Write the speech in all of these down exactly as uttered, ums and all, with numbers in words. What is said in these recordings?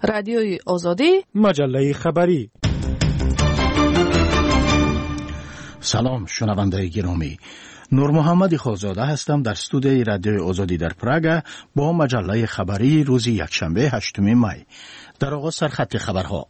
رادیوی آزادی، مجله خبری. سلام شنونده گرامی، نور محمد خالزاده هستم در استودیوی رادیوی آزادی در پراگ با مجله خبری روز یکشنبه هشتم می. در آغاز سرخط خبرها.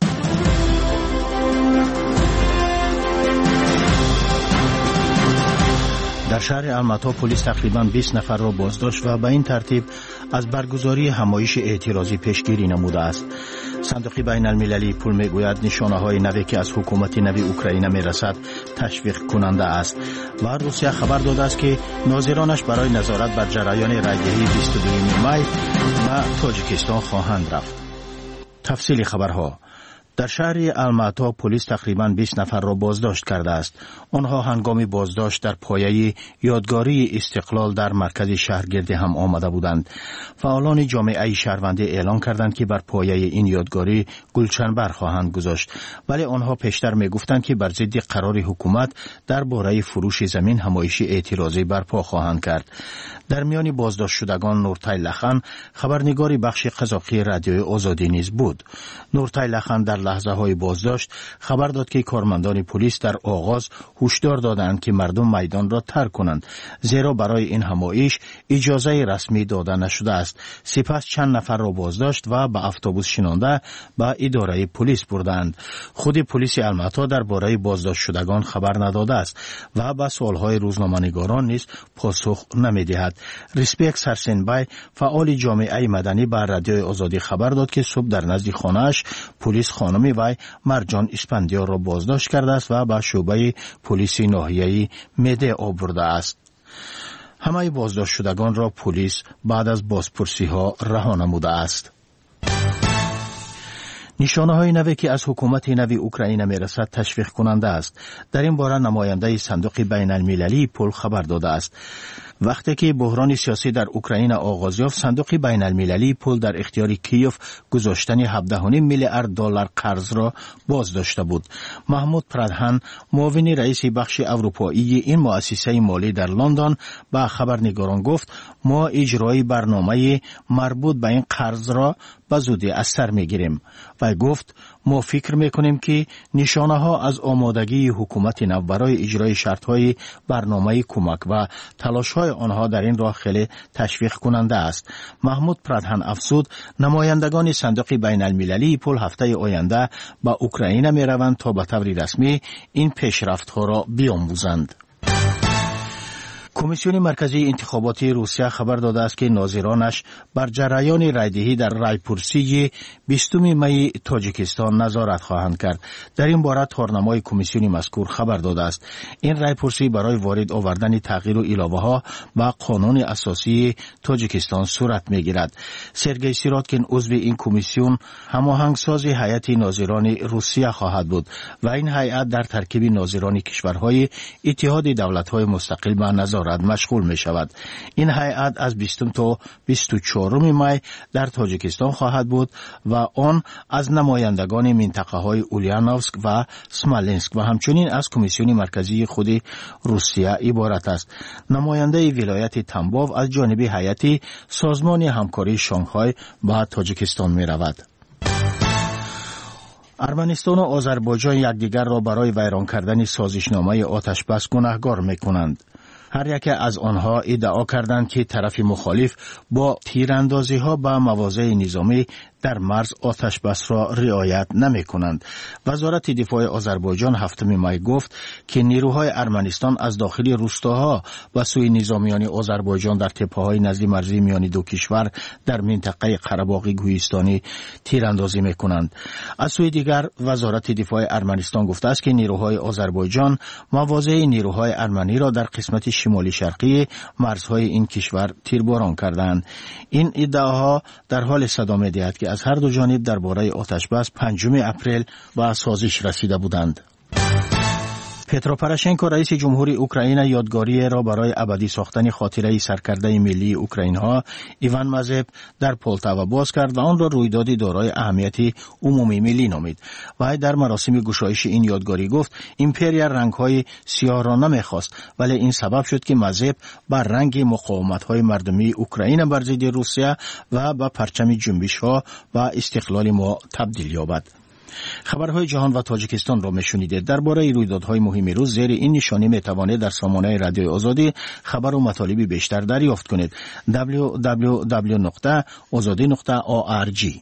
در شهر الماتا پلیس تقریباً بیست نفر را بازداشت و به این ترتیب از برگزاری همایش اعتراضی پیشگیری نموده است. صندوق بین المللی پول میگوید نشانه های نوی که از حکومت نوی اوکراین میرسد تشویق کننده است و روسیه خبر داده است که ناظرانش برای نظارت بر جریان رایگیری بیست و دوم می و تاجیکستان خواهند رفت. تفصیل خبرها. در شهر الماتا پلیس تقریباً بیست نفر را بازداشت کرده است. آنها هنگام بازداشت در پایه یادگاری استقلال در مرکز شهر گرد هم آمده بودند. فعالان جامعه شهروندی اعلان کردند که بر پایه این یادگاری گلچنبر خواهند گذاشت، ولی آنها پیشتر می گفتند که بر ضد قرار حکومت درباره فروش زمین همایش اعتراضی برپا خواهند کرد. در میان بازداشت شدگان نورتای لخن خبرنگار بخش قزاقی رادیوی آزادی نیز بود. نورتای لخن در لحظه های بازداشت خبر داد که کارمندان پلیس در آغاز هشدار دادند که مردم میدان را ترک کنند، زیرا برای این همایش اجازه رسمی داده نشده است. سپس چند نفر را بازداشت و به اتوبوس شنانده به اداره پلیس بردند. خود پلیس الماتا درباره بازداشت شدگان خبر نداده است و به سوالهای روزنامه‌نگاران نیز پاسخ نمی‌دهد. ریسپیک سرسنبای فعال جامعه مدنی به رادیوی آزادی خبر داد که صبح در نزد خانه‌اش پلیس خانم وی مرجان اسپندیار را بازداشت کرده است و به شعبه پلیس ناحیه‌ای میده آورده است. همه بازداشت شدگان را پلیس بعد از بازپرسی ها رها نموده است. نشانه های نوی که از حکومت نوی اوکراین میرسد تشویق کننده است. در این باره نماینده صندوق بین المللی پول خبر داده است. وقتی که بحران سیاسی در اوکراین آغاز یافت، صندوق بین المللی پول در اختیار کیف گذاشتن هفده و نیم میلیارد دلار قرض را باز داشته بود. محمود پردهان معاون رئیس بخش اروپایی این مؤسسه مالی در لندن به خبرنگاران گفت ما اجرای برنامه مربوط به این قرض را به زودی از سر میگیریم و گفت ما فکر میکنیم که نشانه ها از آمادگی حکومت نو برای اجرای شرط های برنامه کمک و تلاش های آنها در این راه خیلی تشویق کننده است. محمود پردهان افزود نمایندگان صندوق بین المللی پول هفته آینده به اوکراین می روند تا به طور رسمی این پیشرفت ها را بیاموزند. کمیسیون مرکزی انتخاباتی روسیه خبر داده است که ناظرانش بر جریان رایدهی در رایپرسی بیستم می تاجیکستان نظارت خواهند کرد. در این باره تارنمای کمیسیون مذکور خبر داده است این رایپرسی برای وارد آوردن تغییر و علاوه ها به قانون اساسی تاجیکستان صورت میگیرد. سرگئی سیراتکین عضو این کمیسیون هماهنگساز هیئت ناظران روسیه خواهد بود و این هیئت در ترکیب ناظران کشورهای اتحاد دولت‌های مستقل به نظارت مشغول می شود. این هیئت از بیستم تا بیست و چهارم می در تاجیکستان خواهد بود و آن از نمایندگان منطقه های اولیانوفسک و سمالنسک و همچنین از کمیسیون مرکزی خود روسیه عبارت است. نماینده ولایت تنباو از جانب هیئت سازمان همکاری شانگهای به تاجیکستان می رود. ارمنستان و آذربایجان یکدیگر را برای ویران کردن سازشنامه آتش بس گناهکار می کنند. هر یک از آنها ادعا کردند که طرف مخالف با تیراندازی ها به مواضع نظامی در مرز آتش بس را رعایت نمی کنند. وزارت دفاع آذربایجان هفتم می گفت که نیروهای ارمنستان از داخل روستاها و سوی نظامیان آذربایجان در تپه‌های نزدیک مرزی میان دو کشور در منطقه قره‌باغ کوهستانی تیراندازی می کنند. از سوی دیگر وزارت دفاع ارمنستان گفته است که نیروهای آذربایجان مواضع نیروهای ارمنی را در قسمت شمالی شرقی مرزهای این کشور تیرباران کردند. این ادعاها در حال صدا می‌دهد که از هر دو جانب درباره آتش بس پنجم اپریل به سازش رسیده بودند. پترو پروشنکو رئیس جمهوری اوکراین یادگاری را برای ابدی ساختن خاطره سرکرده ملی اوکراین ها ایوان مازپ در پولتاوا باز کرد و آن را رویدادی دارای اهمیت عمومی ملی نامید. و در مراسم گشایش این یادگاری گفت ایمپریا رنگ های سیاه را نمیخواست، ولی این سبب شد که مازپ بر رنگ مقاومت های مردمی اوکراین بر ضد روسیه و به پرچم جنبش ها و استقلال ما تبدیل یابد. خبرهای جهان و تاجیکستان را میشنیدید. درباره رویدادهای مهم روز زیر این نشانی میتوانید در سامانه رادیوی آزادی خبر و مطالب بیشتر دریافت کنید. دبلیو دبلیو دبلیو نقطه آزادی نقطه او آر جی.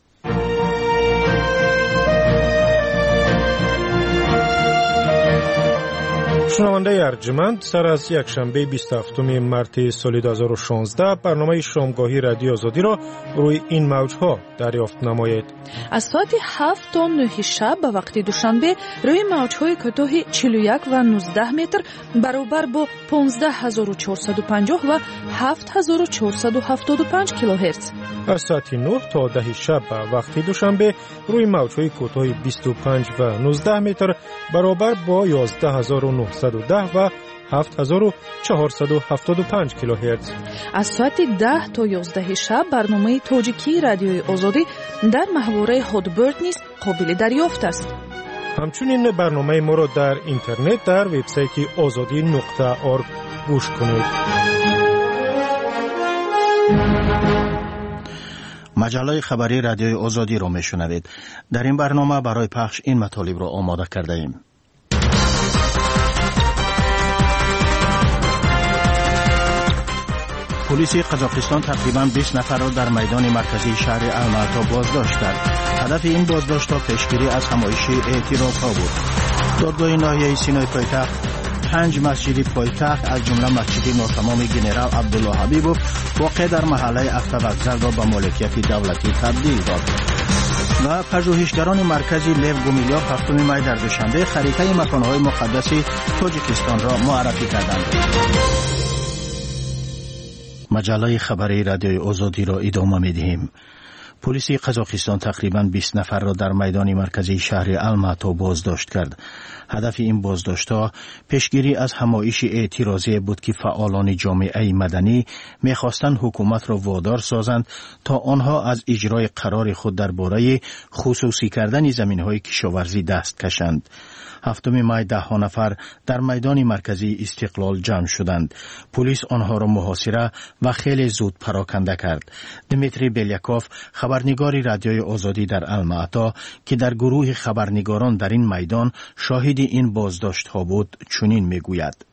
شنونده ارجمند، سر از یک شنبه بیست و هفتم مارس سال دو هزار و شانزده برنامه شامگاهی رادیو آزادی را روی این موجها دریافت نمایید. از ساعت هفت تا نه شب به وقت دوشنبه روی موجهای کوتاه چهل و یک و نوزده متر برابر با پانزده هزار و چهارصد و پنجاه و هفت هزار و چهارصد و هفتاد و پنج کیلوهرتز. از ساعت نه تا ده شب به وقت دوشنبه روی موجهای کوتاه بیست و پنج و نوزده متر برابر با یازده هزار و نهصد و ده و هفت هزار و چهارصد و هفتاد و پنج کیلوهرتز. از ساعت ده تا یازده شب برنامه تاجیکی رادیوی آزادی در محوره هادبرد نیز قابل دریافت است. همچنین برنامه ما را در اینترنت در وبسایت آزادی نقطه org گوش کنید. مجله خبری رادیوی آزادی را میشنوید. در این برنامه برای پخش این مطالب را آماده کرده ایم. پلیس قزاقستان تقریباً بیست نفر را در میدان مرکزی شهر الماتا بازداشت کرد. هدف این بازداشت‌ها پیشگیری از همایش اعتراض‌ها بود. دادگاه ناحیه سینای پایتخت پنج مسجد پایتخت از جمله مسجد ناتمام گنرال عبدالله حبیبوف واقع در محله افتوکزل را به مالکیت دولتی تبدیل داد. و پژوهشگران مرکزی لیو گومیلیاف هفتم می در دوشنبه خریطه مکان‌های مقدس تاجیکستان را معرفی کردند. مجله خبری رادیوی آزادی را ادامه می‌دهیم. پلیس قزاقستان تقریباً بیست نفر را در میدان مرکزی شهر الماتا بازداشت کرد. هدف این بازداشت‌ها پیشگیری از همایش اعتراضی بود که فعالان جامعه مدنی می‌خواستند حکومت را وادار سازند تا آنها از اجرای قرار خود درباره خصوصی کردن زمین‌های کشاورزی دست کشند. هفتم می ده ها نفر در میدان مرکزی استقلال جمع شدند. پلیس آنها را محاصره و خیلی زود پراکنده کرد. دمیتری بیلیاکوف خبرنگار رادیوی آزادی در الماتا که در گروه خبرنگاران در این میدان شاهد این بازداشت ها بود چنین میگوید.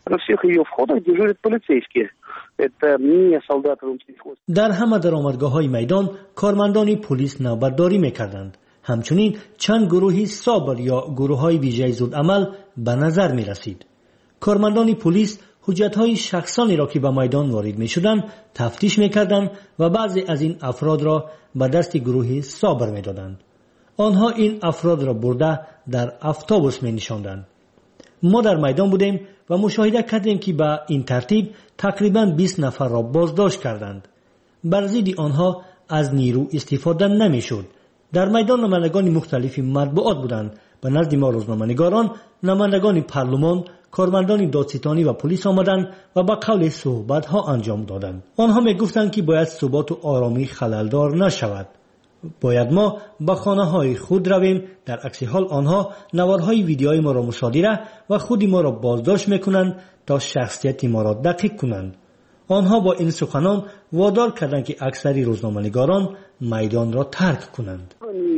در همه درآمدگاه های میدان کارمندان پلیس نوبتداری میکردند. همچنین چند گروهی سابر یا گروه های ویژه زود عمل به نظر می رسید. کارمندان پلیس حجت های شخصانی را که به میدان وارد می شدند تفتیش می کردند و بعضی از این افراد را به دست گروه سابر می دادند. آنها این افراد را برده در اتوبوس می نشاندند. ما در میدان بودیم و مشاهده کردیم که به این ترتیب تقریباً بیست نفر را بازداشت کردند. بر ضد آنها از نیرو استفاده نمی شد. در میدان نمایندگان مختلفی مطبوعات بودند. به نزد ما روزنامه‌نگاران، نمایندگان پارلمان، کارمندان دادستانی و پلیس آمدند و با قول صحبت‌ها انجام دادند. آنها می‌گفتند که باید ثبات و آرامی خللدار نشود. باید ما به خانه‌های خود رویم. در عکس حال آنها نوارهای ویدیوهای ما را مصادره و خود ما را بازداشت می‌کنند تا شخصیت ما را دقیق کنند. آنها با این سخنان وادار کردند که اکثری روزنامه‌نگاران میدان را ترک کنند.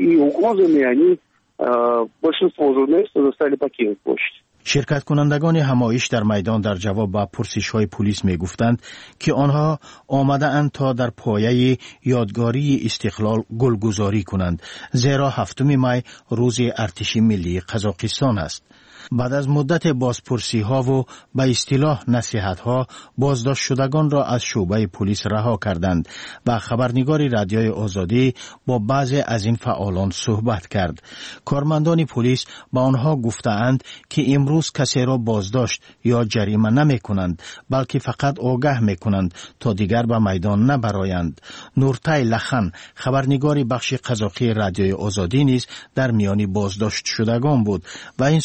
شرکت کنندگان همایش در میدان در جواب به پرسش‌های پلیس می‌گفتند که آنها آمده اند تا در پایه یادگاری استقلال گلگذاری کنند، زیرا هفتم می روز ارتش ملی قزاقستان است. بعد از مدت بازپرسی ها و به اصطلاح نصیحت ها بازداشت شدگان را از شعبه پلیس رها کردند و خبرنگار رادیوی آزادی با بعضی از این فعالان صحبت کرد. کارمندان پلیس با آنها گفتند که امروز کسی را بازداشت یا جریمه نمی کنند، بلکه فقط آگاه می کنند تا دیگر به میدان نبرایند. نورتای لخن خبرنگار بخش قزاقی رادیوی آزادی نیز در میان بازداشت شدگان بود و این سخنان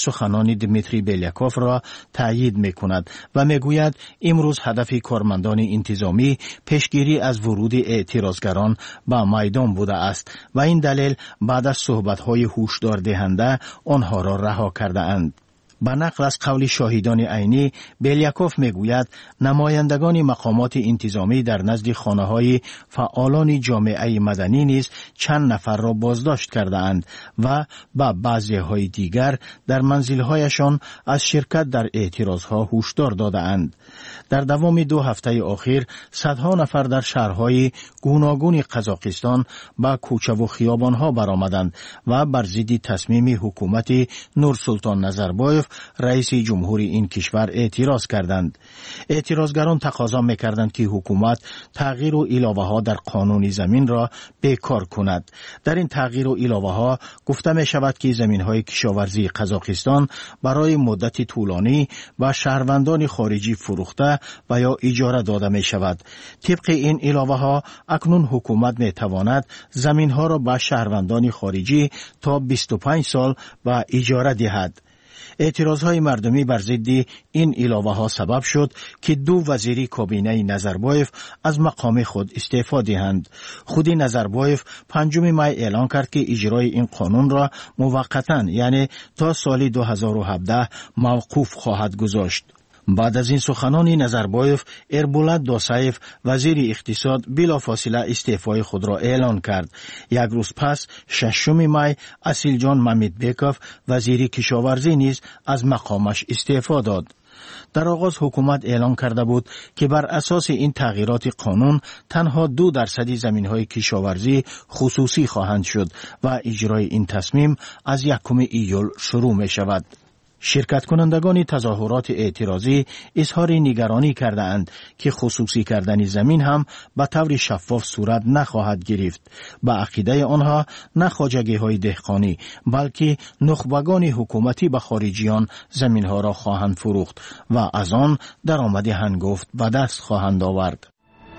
سخنرانی دمیتری بلیاکوف را تایید می‌کند و می‌گوید امروز هدف کارمندان انتظامی پیشگیری از ورود اعتراضگران به میدان بوده است و این دلیل بعد از صحبت‌های هشدار دهنده آنها را رها کرده‌اند. با نقل از قول شاهدان عینی، بلیاکوف میگوید نمایندگان مقامات انتظامی در نزد خانه‌های فعالان جامعه مدنی نیز چند نفر را بازداشت کرده‌اند و با بعضی‌های دیگر در منزل‌هایشان از شرکت در اعتراضها هشدار داده‌اند. در دوام دو هفته اخیر صدها نفر در شهرهای گوناگون قزاقستان با کوچه و خیابان‌ها برآمدند و بر ضد تصمیم حکومت نورسلطان نظربایف رئیس جمهور این کشور اعتراض کردند. اعتراضگران تقاضا می‌کردند که حکومت تغییر و علاوه‌ها در قانون زمین را بیکار کند. در این تغییر و علاوه‌ها گفته می‌شود که زمین‌های کشاورزی قزاقستان برای مدت طولانی به شهروندان خارجی فروخته و یا اجاره داده می‌شود. طبق این علاوه‌ها اکنون حکومت می‌تواند زمین‌ها را به شهروندان خارجی تا بیست و پنج سال به اجاره دهد. اعتراضهای مردمی بر ضد این علاوه ها سبب شد که دو وزیر کابینه نظربایف از مقام خود استعفا دهند. خود نظربایف پنجم می اعلان کرد که اجرای این قانون را موقتا یعنی تا سال دو هزار و هفده موقوف خواهد گذاشت. بعد از این سخنان نظربایف، اربولت دوسایف وزیر اقتصاد بلافاصله استعفای خود را اعلان کرد. یک روز پس ششم می اسیلجان ممیدبکوف وزیر کشاورزی نیز از مقامش استعفا داد. در آغاز حکومت اعلان کرده بود که بر اساس این تغییرات قانون تنها دو درصد زمین‌های کشاورزی خصوصی خواهند شد و اجرای این تصمیم از یکم ایول شروع می شود. شرکت کنندگان تظاهرات اعتراضی اظهار نگرانی کرده اند که خصوصی کردن زمین هم به طور شفاف صورت نخواهد گرفت. به عقیده آنها نه خواجگی های دهقانی بلکه نخبگان حکومتی به خارجیان زمین ها را خواهند فروخت و از آن درآمد هنگفت به دست خواهند آورد.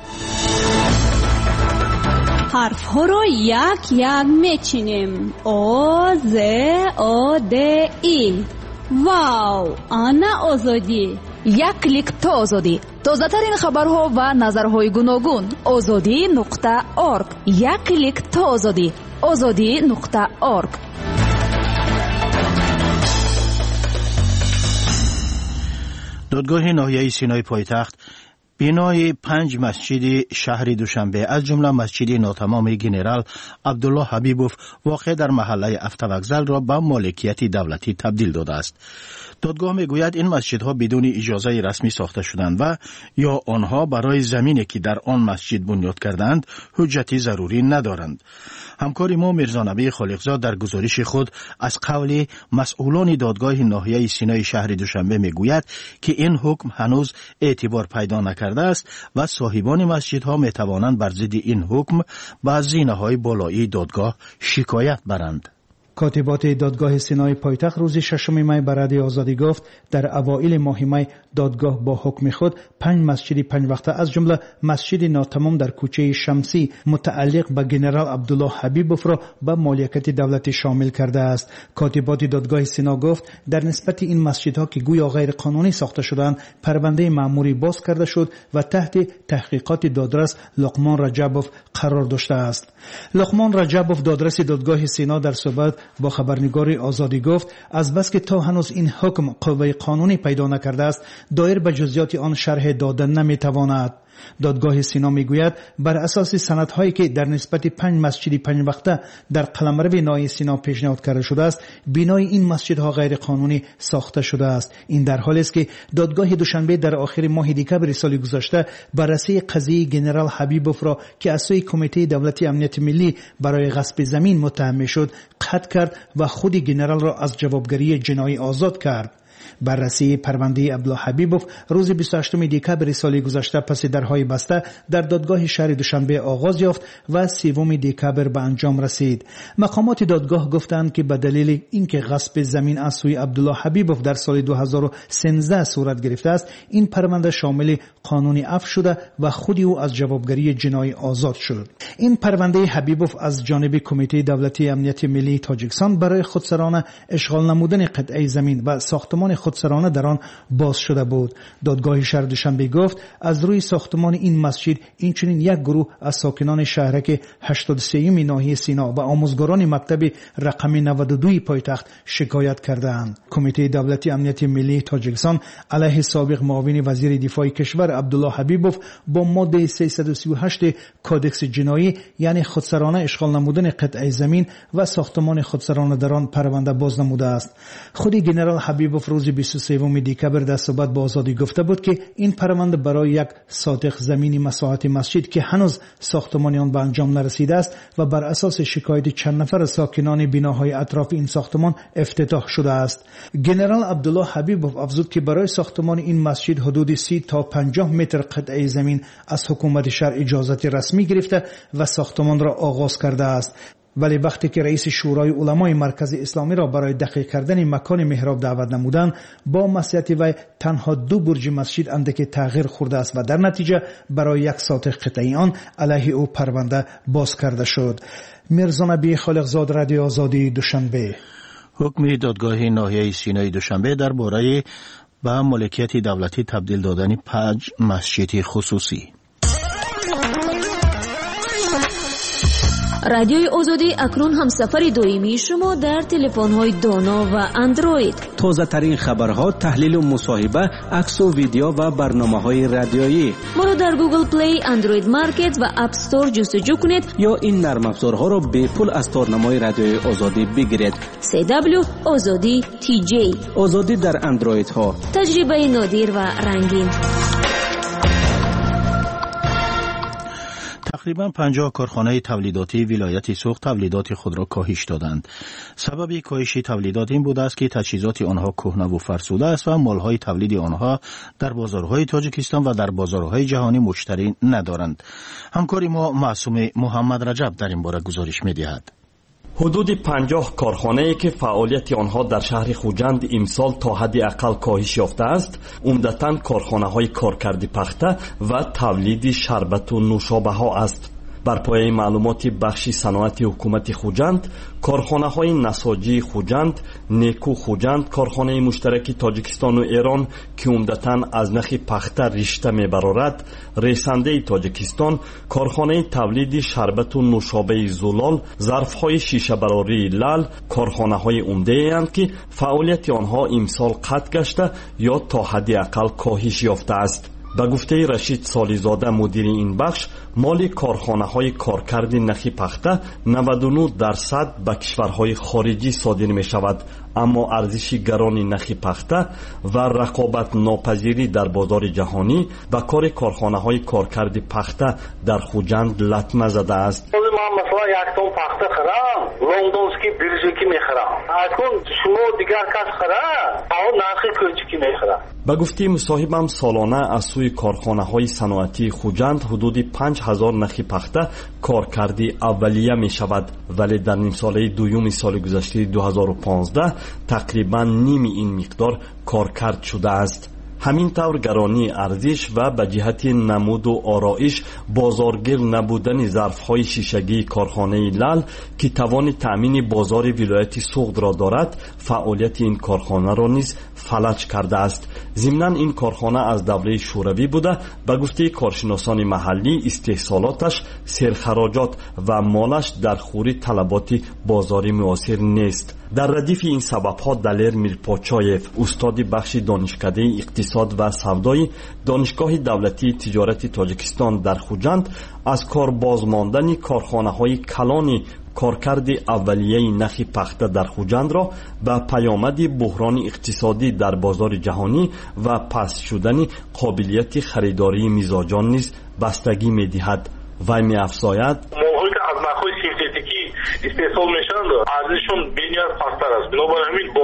حرف ها رو یک یک میچینیم. او ز او د ای. واو، آنا آزادی. یک کلیک تا آزادی. تازه ترین خبرها و نظرهای گوناگون. آزادی نقطه ارگ. یک کلیک تا آزادی. آزادی نقطه ارگ. دادگاه ناحیه سینای پایتخت بینای پنج مسجد شهر دوشنبه از جمله مسجد ناتمام گنرال عبدالله حبیبوف واقع در محله افتوکزل را به مالکیت دولتی تبدیل داده است. دادگاه میگوید این مسجدها بدون اجازه رسمی ساخته شدند و یا آنها برای زمینی که در آن مسجد بنیاد کردند حجتی ضروری ندارند. همکار ما میرزا نبی خالقزاد در گزارش خود از قول مسئولان دادگاه ناحیه سینای شهر دوشنبه میگوید که این حکم هنوز اعتبار پیدا نکرده است و صاحبان مسجدها میتوانند بر ضد این حکم با زینه‌های بالایی دادگاه شکایت برند. کاتبات دادگاه سینای پایتخت روز ششم می به رادیو آزادی گفت در اوایل ماه می دادگاه با حکم خود پنج مسجد پنج وقته از جمله مسجد ناتمام در کوچه شمسی متعلق به گنرال عبدالله حبیبوف را به مالکیت دولتی شامل کرده است. کاتبات دادگاه سینا گفت در نسبت این مسجدها که گویا غیر قانونی ساخته شدند پرونده مأموری باز کرده شد و تحت تحقیقات دادرس لقمان رجبوف قرار داشته است. لقمان رجبوف دادرس دادگاه سینا در صحبت با خبرنگار آزادی گفت از بس که تا هنوز این حکم قوه قانونی پیدا نکرده است دایر به جزئیات آن شرح دادن نمیتواند. دادگاه سینا میگوید بر اساس سندهایی که در نسبت پنج مسجد پنج وقته در قلمرو ناحیه سینا پیشنهاد کرده شده است بینای این مسجدها غیر قانونی ساخته شده است. این در حالی است که دادگاه دوشنبه در آخر ماه دکمبر سال گذشته بررسی قضیه گنرال حبیبوف را که از سوی کمیته دولتی امنیت ملی برای غصب زمین متهم شد قطع کرد و خود گنرال را از جوابگری جنایی آزاد کرد. بررسی پرونده عبدالله حبیبوف روز بیست و هشتم دکبر سال گذشته پس درهای بسته در دادگاه شهر دوشنبه آغاز یافت و سوم دکبر به انجام رسید. مقامات دادگاه گفتند که به دلیل اینکه غصب زمین از سوی عبدالله حبیبوف در سال دو هزار و سیزده صورت گرفته است، این پرونده شامل قانونی عفو شده و خود او از جوابگری جنایی آزاد شد. این پرونده حبیبوف از جانب کمیته دولتی امنیت ملی تاجیکستان برای خودسرانه اشغال نمودن قطعه زمین و ساختمان خودسرانه در آن باز شده بود. دادگاه شهر دوشنبه گفت از روی ساختمان این مسجد اینچنین یک گروه از ساکنان شهرک هشتاد و سه ناحیه سینا و آموزگاران مکتب رقم نود و دو پایتخت شکایت کردند. کمیته دولتی امنیت ملی تاجیکستان علیه سابق معاون وزیر دفاع کشور عبدالله حبیبوف با ماده سیصد و سی و هشت کودکس جنایی یعنی خودسرانه اشغال نمودن قطعه زمین و ساختمان خودسرانه در آن پرونده باز نموده است. خود گنرال حبیبوف روز بیست و سوم دکبر در صحبت با آزادی گفته بود که این پرونده برای یک ساتق زمینی مساحت مسجد که هنوز ساختمان آن به انجام نرسیده است و بر اساس شکایت چند نفر ساکنان بناهای اطراف این ساختمان افتتاح شده است. گنرال عبدالله حبیبوف افزود که برای ساختمان این مسجد حدود سی تا پنجاه متر قطعه زمین از حکومت شهر اجازت رسمی گرفته و ساختمان را آغاز کرده است. ولی وقتی که رئیس شورای علمای مرکز اسلامی را برای دقیق کردن مکان محراب دعوت نمودند، با مصلحت وی تنها دو برج مسجد اندکی تغییر خورده است و در نتیجه برای یک ساتق قطعی آن علیه او پرونده باز کرده شد. میرزا نبی خالقزاد، رادیو آزادی، دوشنبه. حکم دادگاه ناحیه سینای دوشنبه درباره به مالکیت دولتی تبدیل دادن پنج مسجد خصوصی. رادیوی آزادی اکنون هم سفر دائمی شما در تلفن‌های دانا و اندروید. تازه ترین خبرها، تحلیل و مصاحبه، عکس و ویدیو و برنامه‌های رادیویی. ما را در گوگل پلی، اندروید مارکت و اپ استور جستجو کنید یا این نرم افزارها را به پول از تارنمای رادیوی آزادی بگیرید. سی دبلیو آزادی تی جی. آزادی در اندروید ها. تجربه نادر و رنگین. تقریبا پنجاه کارخانه تولیداتی ولایت سوخت تولیدات خود را کاهش دادند. سبب کاهش تولیدات این بوده است که تجهیزات آنها کهنه و فرسوده است و مالهای تولید آنها در بازارهای تاجیکستان و در بازارهای جهانی مشتری ندارند. همکاری ما معصوم محمد رجب در این باره گزارش می‌دهد. حدود پنجاه کارخانه‌ای که فعالیت آنها در شهر خوجند امسال تا حد اقل کاهش یافته است، عمدتاً کارخانه‌های کارکرد پخته و تولید شربت و نوشابه‌ها است. بر پایه معلومات بخش صنعتی حکومت خوجند، کارخانه‌های نساجی خوجند، نیکو خوجند، کارخانه مشترک تاجیکستان و ایران که عمدتاً از نخ پخته رشته می‌برارد، ریسنده تاجیکستان، کارخانه تولید شربت و نوشابه زلال، ظرف‌های شیشه براری لال، کارخانه‌های عمده اند که فعالیت آنها امسال قطع گشته یا تا حد اقل کاهش یافته است. به گفته رشید سالیزاده مدیر این بخش، مال کارخانه‌های کارکرد نخی پخته نود و نه درصد به کشورهای خارجی صادر می شود، اما ارزش گران نخی پخته و رقابت ناپذیری در بازار جهانی به کار کارخانه‌های کارکرد پخته در خوجند لطمه زده است. من مثلا یک تن پخته خرم لندنسکی بلژیکی میخرم، اکنون شما دیگر کس خره اون نرخ کوچیکی میخره. به گفته مصاحبم سالانه از سوی کارخانه‌های صنعتی خوجند حدود پنج هزار نخی پخته کارکردی اولیه می شود، ولی در نیم ساله دوم سال گذشته دو هزار و پانزده تقریبا نیم این مقدار کارکرد شده است. همین طور گرانی ارزش و به جهت نمود و آرایش بازارگیر نبودن ظرف‌های شیشگی کارخانه لال که توان تأمین بازار ولایت سوخت را دارد، فعالیت این کارخانه را نیز فلج کرده است. ضمناً این کارخانه از دوره شوروی بوده. به گفته کارشناسان محلی استحصالاتش، سرخراجات و مالش در خوری طلبات بازاری معاصر نیست. در ردیف این سبب‌ها دلیر میرپاچایف، استاد بخش دانشکده اقتصاد و سودای دانشگاه دولتی تجارت تاجیکستان در خوجند، از کار بازماندن کارخانه‌های کلان کارکرد اولیه نخی پخته در خوجند را به پیامد بحران اقتصادی در بازار جهانی و پست شدن قابلیت خریداری میزاجان نیز بستگی می‌دهد. وی می‌افزاید: استحصال میشن ارزششون بسیار پستر است، بنابراین همین بازار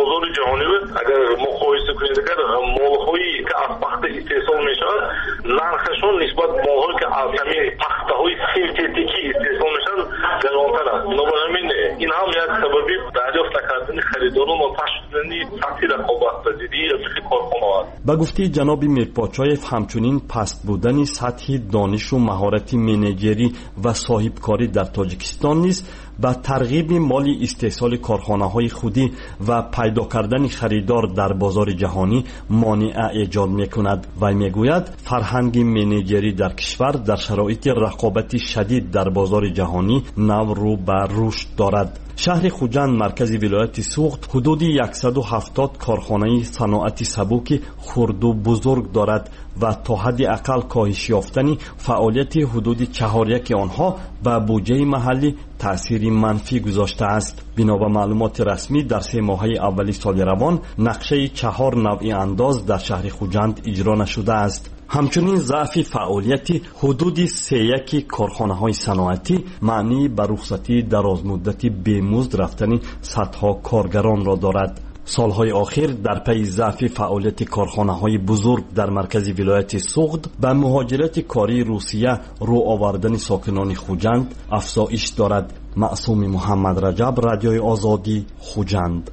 جهانی بود اگر مقایسه کنید اگر مال‌هایی که از پخت استحصال میشود نرخشون نسبت به مال‌هایی که از همین پخته‌های سنتتیکی استحصال میشن گرانتر است. بنابراین این هم یک سببی دریافت کردن خریداران و تشدید سطح رقابت‌پذیری کارخانه است. با گفته جناب میرپاچایف همچنین پست بودن سطح دانش و مهارت منیجری و صاحبکاری در تاجیکستان نیز با ترغیب مالی استحصال کارخانه‌های خودی و پیدا کردن خریدار در بازار جهانی مانع ایجاد می‌کند و می‌گوید فرهنگ منیجری در کشور در شرایط رقابت شدید در بازار جهانی نو رو به رشد دارد. شهر خوجند مرکز ولایت سوخت حدود صد و هفتاد کارخانه صنعت سبک خرد و بزرگ دارد و تا حد اقل کاهش یافتن فعالیت حدود چهار یک آنها به بودجه محلی تأثیر منفی گذاشته است. بنا به معلومات رسمی در سه ماهه اولی سال روان نقشه چهار نوع انداز در شهر خوجند اجرا نشده است. همچنین ضعف فعالیت حدود سه یک کارخانه های صنعتی معنی به رخصتی درازمدتی بیمزد رفتن صدها کارگران را دارد. سالهای آخر در پی ضعف فعالیت کارخانه‌های بزرگ در مرکز ولایت سوغد به مهاجرت کاری روسیه رو آوردن ساکنان خوجند افزایش دارد. معصوم محمد رجب، رادیوی آزادی، خوجند.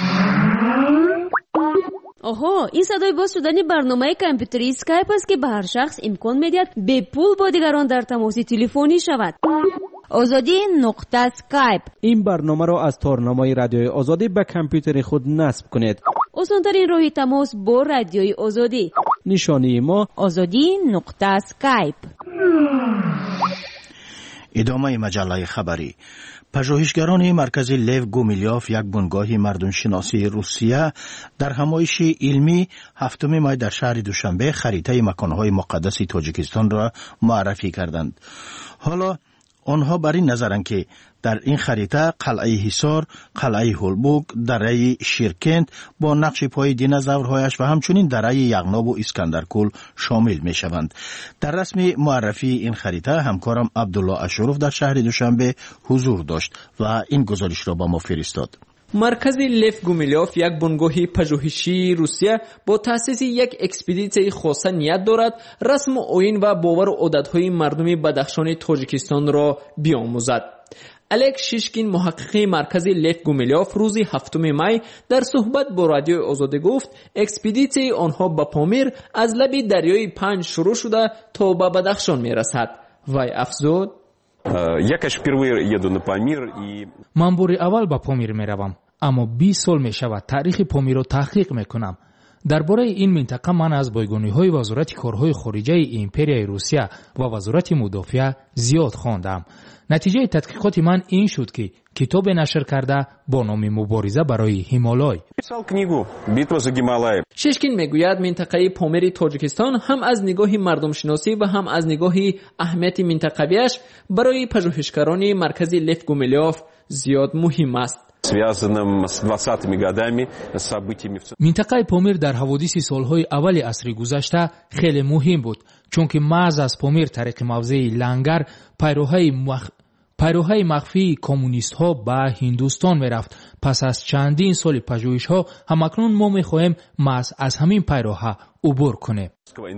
آها، این صدای باز شدن برنامه کامپیوتری اسکایپ است که به هر شخص امکان می‌دهد به پول با دیگران در تماس تلفنی شود. آزادی نقطه اسکایپ. این برنامه را از تارنمای رادیوی آزادی به کامپیوتر خود نصب کنید. آسان‌ترین راه تماس با رادیوی آزادی. نشانی ما آزادی نقطه اسکایپ. ادامه مجله خبری. پژوهشگران مرکز لیو گومیلیوف یک بنگاه مردمشناسی روسیه در همایش علمی هفتم مای در شهر دوشنبه خریطه مکانهای مقدس تاجیکستان را معرفی کردند. حالا آنها بر این نظرند که در این خریطه قلعه حصار، قلعه هولبوک، دره شیرکند با نقش پای دینازورهایش و همچنین دره یغناب و اسکندرکل شامل می شوند. در رسم معرفی این خریطه همکارم عبدالله اشرف در شهر دوشنبه حضور داشت و این گزارش را با ما فرستاد. مرکز لیف گومیلیوف یک بنگاه پژوهشی روسیه با تأسیس یک اکسپدیسیون خاصه نیت دارد رسم و آیین و باور و عادت‌های مردم بدخشان تاجیکستان را بیاموزد. الک شیشکین محقق مرکز لیف گومیلیوف روز هفتم می در صحبت با رادیو آزادی گفت اکسپدیسیون آنها به پامیر از لب دریای پنج شروع شده تا به بدخشان میرسد. وی افزود من بار اول به پامیر می روم، اما بیست سال می شود تاریخ پامیر را تحقیق می کنم. درباره این منطقه من از بایگانی های وزارت کارهای خارجه امپریای روسیه و وزارت مدافع زیاد خواندم. نتیجه تحقیقات من این شد که کتاب نشر کرده با نام مبارزه برای هیمالای. شیشکین میگوید منطقه پامیر تاجیکستان هم از نگاه مردم شناسی و هم از نگاه اهمیت منطقویش برای پژوهشگران مرکز لیف گومیلیوف زیاد مهم است. منطقه پامیر در حوادث سالهای اول عصر گذشته خیلی مهم بود، چون که محض از پامیر طریق موضع لنگر پیروهای مخ... پیروهای مخفی کمونیست ها به هندوستان می رفت. پس از چندین سال پژوهش ها همکنون ما می خواهیم محض از همین پیروها عبور کنیم.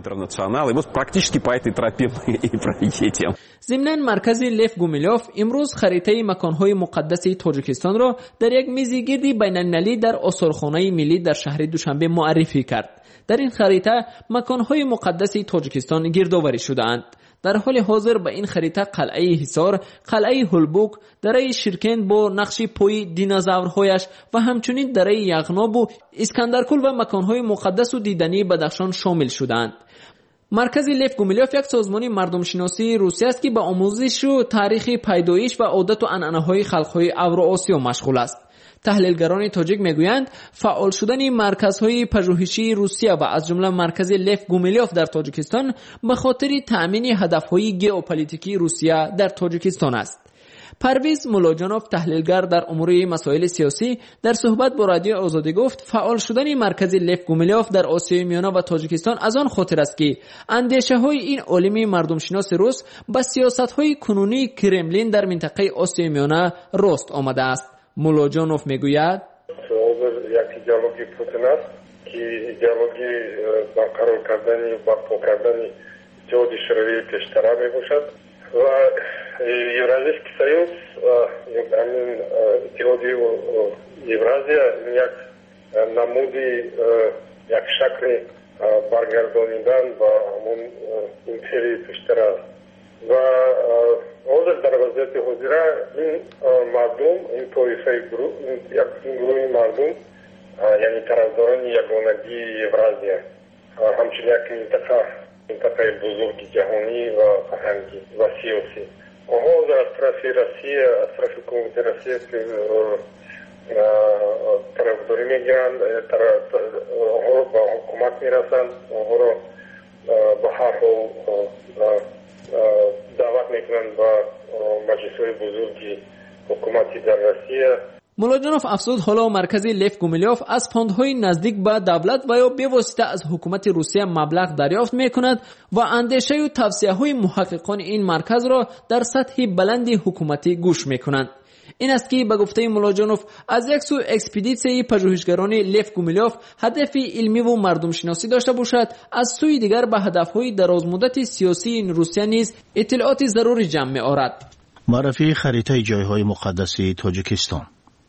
ضمناً مرکز لیف گومیلیوف امروز خریطه مکانهای مقدس تاجیکستان را در یک میزگردی بین‌المللی در آثارخانه ملی در شهر دوشنبه معرفی کرد. در این خریطه مکانهای مقدس تاجیکستان گردآوری شده‌اند. در حال حاضر به این خریطه قلعه حصار، قلعه هولبوک، دره شیرکند با نقش پای دینازورهایش و همچنین دره یغناب و اسکندرکل و مکانهای مقدس و دیدنی بدخشان شامل شدند. مرکز لیف گومیلیوف یک سازمان مردم شناسی روسیه است که به آموزش و تاریخ پیدایش و عادت و عنعنه‌های خلق‌های اوراسیا مشغول است. تحلیلگران تاجیک میگویند فعال شدن مرکزهای پژوهشی روسیه و از جمله مرکز لیف گومیلیوف در تاجیکستان به خاطر تأمین هدفهای ژئوپلیتیکی روسیه در تاجیکستان است. پرویز مولاجانوف تحلیلگر در امور مسائل سیاسی در صحبت با رادیو آزادی گفت فعال شدن مرکز لیف گومیلیوف در آسیای میانه و تاجیکستان از آن خاطر است که اندیشه‌های این عالم مردم شناس روس با سیاست‌های کنونی کرملین در منطقه آسیای میانه راست آمده است. مولاجانوف میگوید ایدئولوژی پوتین است که ایدئولوژی برقرار کردن و برپا کردن اتحاد شوروی پیشتر می باشد و Евразийский союз, اتحاد Евразия یک نمودی یک شکل برگردانیدن و همون امپری پیشتر است و حاضر در وضعیت حاضره این مردم این طایفه گروه این گروه مردم یعنی طرفداران یگانگی Евразия همچنین یک منطقه منطقه بزرگ جهانی و فرهنگی و سیاسی آنها از طرف روسیه از طرف حکومت روسیه که طرفداری میگیرند آنها را به حکومت میرسند آنها را به هر حال دعوت میکنند به مجلس‌های بزرگی حکومتی در روسیه. مولادنوف افزود حالا مرکز لف گومیلیوف از فاندهای نزدیک به دولت و یا به واسطه از حکومت روسیه مبلغ دریافت میکند و اندیشه و توصیه های محققان این مرکز را در سطح بلندی حکومتی گوش میکنند. این است که به گفته مولادنوف از یک سو اکسپدیسیون پژوهشگران لف گومیلیوف هدف علمی و مردم شناسی داشته باشد، از سوی دیگر به هدفهای درازمدت سیاسی این روسیه نیز اطلاعات ضروری جمع می‌آورد. معرفی خریطه جایهای مقدس تاجیکستان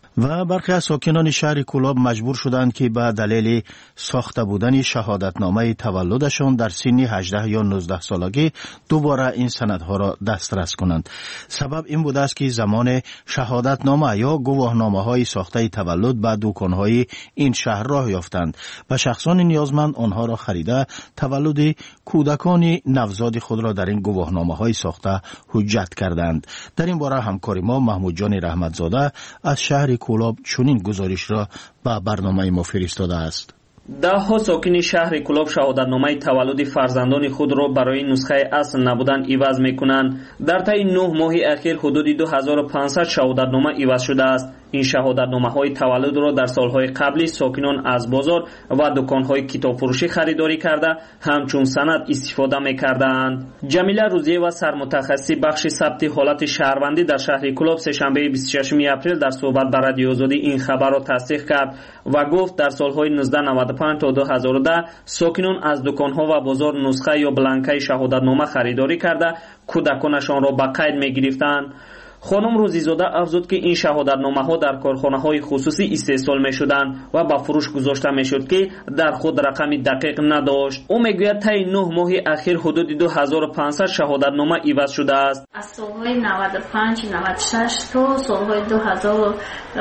و برخی از ساکنان شهر کولاب مجبور شدند که به دلیل ساخته بودن شهادتنامه تولدشان در سن هجده یا نوزده سالگی دوباره این سندها را دسترس کنند. سبب این بوده است که زمان شهادتنامه یا گواهنامه های ساخته تولد به دکانهای این شهر راه یافتند و شخصان نیازمند آنها را خریده تولد کودکان نوزاد خود را در این گواهنامه های ساخته حجت کردند. در این باره همکار ما محمود جان رحمتزاده از شهر کولاب چنین گزارش را به برنامه ما فرستاده است. ده ها ساکن شهر کولاب شهادتنامه تولد فرزندان خود را برای نسخه اصل نبودن عوض میکنند. در طی نه ماه اخیر حدود دو هزار و پانصد شهادتنامه عوض شده است. این شهادتنامه های تولد را در سالهای قبلی ساکنان از بازار و دکانهای کتاب فروشی خریداری کرده همچون سند استفاده میکردند. جمیله روزیه و سرمتخصص بخش ثبت حالت شهروندی در شهر کولاب سه‌شنبه بیست و ششم اپریل در صحبت با رادیو آزادی این خبر را تصدیق کرد و گفت در سالهای نوزده نود و پنج تا دو هزار و ده ساکنان از دکانها و بازار نسخه یا بلانکه شهادتنامه خریداری کرده کودکانشان را به قید میگرفتند. خانم روزیزاده افزود که این شهادتنامه ها در کارخانه های خصوصی استحصال می شدند و به فروش گذاشته می شد که در خود رقم دقیق نداشت. او می گوید طی نه ماه اخیر حدود دو هزار و پانصد شهادتنامه عوض شده است. از سالهای نود و پنج نود و شش تا سالهای دو هزار و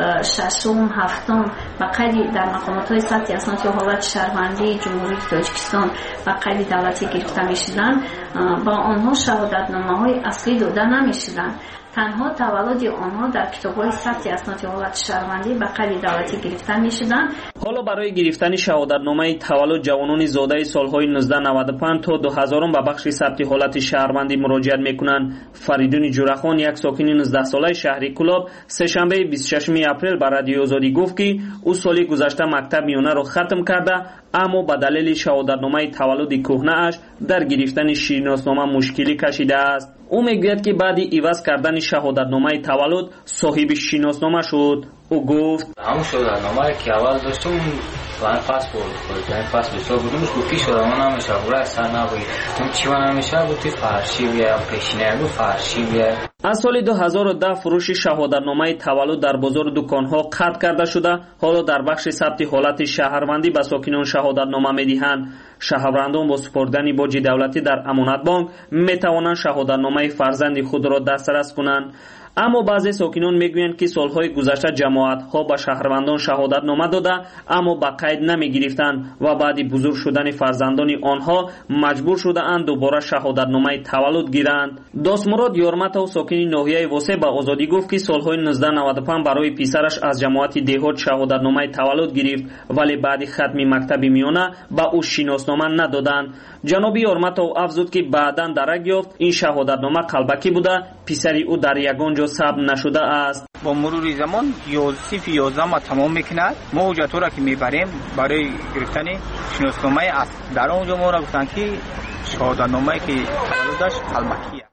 شش هفت به قید در مقامات های سطحی اسناد یا حالت شهروندی جمهوری تاجیکستان به قید دولتی گرفته می شدند. با آنها شهادتنامه های اصلی داده نمی شدند. تنها تولد آنها در کتاب‌های ثبت اسناد حالت شهروندی به قید دولتی گرفته می‌شدند. حالا برای گرفتن شهادتنامه تولد جوانان زاده سال‌های نوزده نود و پنج تا دو هزار به بخش ثبت حالت شهروندی مراجعت می‌کنند. فریدون جورخان یک ساکن نوزده ساله شهر کولاب سه‌شنبه بیست و ششم اپریل به رادیو آزادی گفت که او سال گذشته مکتب میانه را ختم کرده اما به دلیل شهادتنامه تولد کهنه اش در گرفتن شناسنامه مشکلی کشیده است. او میگوید که بعد عوض کردن شهادتنامه تولد صاحب شناسنامه شد. او گفت همون شهادتنامه که اول داشتم من پاسپورت خود یعنی پاسپورت تو بودمش گفتی شدم نمیشه برای اصلا نبایی اون چی من نمیشه گفتی فرشی بیا پیشینه گفت فرشی بیا. از سال دو هزار و ده فروش شهادتنامه تولد در بازار دکانها قطع کرده شده. حالا در بخش ثبت حالت شهروندی به ساکنان شهادتنامه میدهند. شهروندان با سپردن باج دولتی در امانت بانک میتوانند شهادتنامه فرزند خود را دسترس کنند. اما بعضی ساکنان میگویند که سالهای گذشته جماعت‌ها به شهروندان شهادتنامه داده اما به قید نمیگرفتند و بعد بزرگ شدن فرزندان آنها مجبور شده اند دوباره شهادتنامه تولد گیرند. داستمراد یارمتو ساکن ناحیه واسه به آزادی گفت که سالهای نوزده نود و پنج برای پسرش از جماعت دهات شهادتنامه تولد گرفت ولی بعد ختم مکتب میانه به او شناسنامه ندادند. جناب یارمتو افزود که بعداً درک یافت این شهادتنامه قلبکی بوده، پسری او در یگان جا ثبت نشده است. با مرور زمان یازده یازده ما تمام میکند. ما حجت را که میبریم برای گرفتن شناسنامه است. در اونجا ما را گفتن که شهادتنامه که تولدش قلبکیه.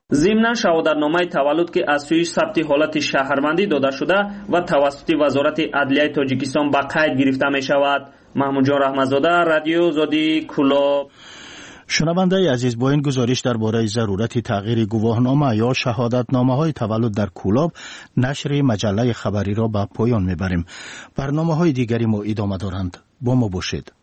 ضمناً شهادتنامه تولد که از سوی ثبت حالت شهروندی داده شده و توسط وزارت عدلیه تاجیکستان به قید گرفته می شود. محمود جان رحمتزاده، رادیو آزادی، کلاب. شنونده عزیز، با این گزارش درباره ضرورت تغییر گواهنامه یا شهادتنامه های تولد در کولاب نشر مجله خبری را به پایان میبریم. برنامه های دیگری ما ادامه دارند. با ما باشید.